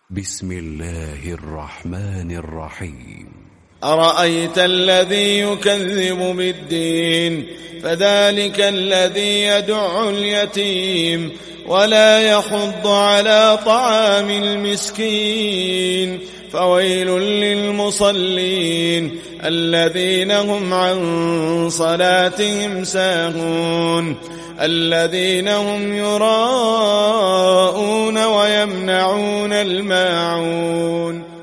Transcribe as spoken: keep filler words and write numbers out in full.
بسم الله الرحمن الرحيم. أرأيت الذي يكذب بالدين فذلك الذي يدع اليتيم ولا يحض على طعام المسكين فويل للمصلين الذين هم عن صلاتهم ساهون الذين هم يراءون ويمنعون الماعون.